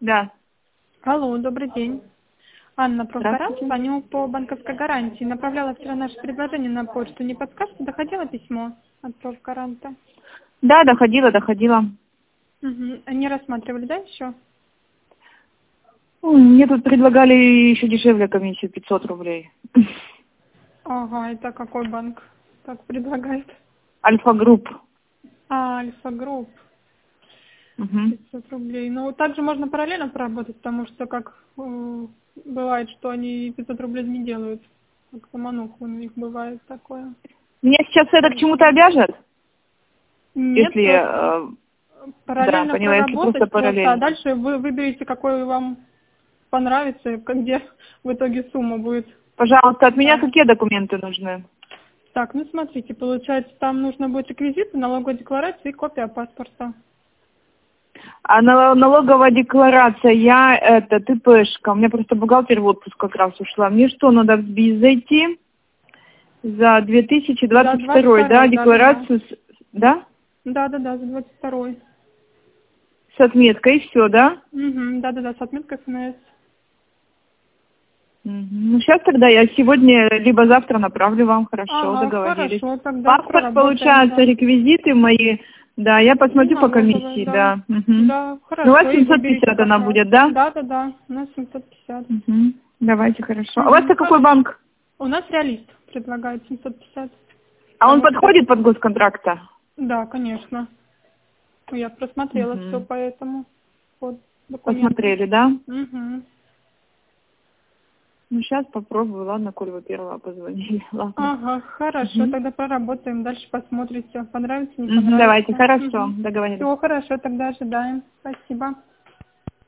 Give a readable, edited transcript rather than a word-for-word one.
Да. Алло, добрый день. Анна Профгарант, Здравствуйте. звоню по банковской гарантии. Направляла вчера наше предложение на почту. Не подскажете, доходило письмо от Профгаранта? Да, доходила. Угу. Не рассматривали, да, еще? Мне тут предлагали еще дешевле комиссию, 500 рублей. Ага, это какой банк так предлагает? Альфа-групп. Альфа Групп, Угу. 500 рублей. Ну, также можно параллельно поработать, потому что как бывает, что они 500 рублей не делают. Как самонуху у них бывает такое. Меня сейчас это к чему-то обяжет? Нет, Если, просто да, параллельно поняла, если просто проработать просто, а параллельно. дальше вы выберете, какой вам понравится, и где в итоге сумма будет. Пожалуйста, от меня Да. какие документы нужны? Так, ну смотрите, получается, там нужно будет реквизиты, налоговая декларация и копия паспорта. А налоговая декларация, ты ИПшка, у меня просто бухгалтер в отпуск как раз ушла. Мне что, надо в БИЗ зайти за За 2022, 22-й, да, да-да-да. декларацию, да, Да-да-да, за 22-й. с отметкой, и все, да? Угу, да-да-да, с отметкой ФНС. Мгм. Ну, сейчас тогда я сегодня либо завтра направлю вам, хорошо, Ага, договорились. хорошо, тогда Паспорт, проработаем, получается, да. реквизиты мои, да, я И посмотрю по налоговая, комиссии, да. да. Мгм. Да, Ну, у вас хорошо, и выберите 750 она как раз. будет, да? Да-да-да, у нас 750. Мгм. Давайте, хорошо. А у вас Угу, какой хорошо. банк? У нас реалист предлагает 750. А он Потому что, подходит под госконтракта? да, конечно. Я просмотрела все Мгм. по этому. Вот документы. Посмотрели, да? Угу. Ну, сейчас попробую, ладно, коль вы первого позвонили, ладно. Ага, хорошо, Мгм. тогда проработаем. Дальше посмотрите, понравится, не Мгм, давайте, понравится. хорошо, Угу. договорились. Все хорошо, тогда ожидаем. Спасибо.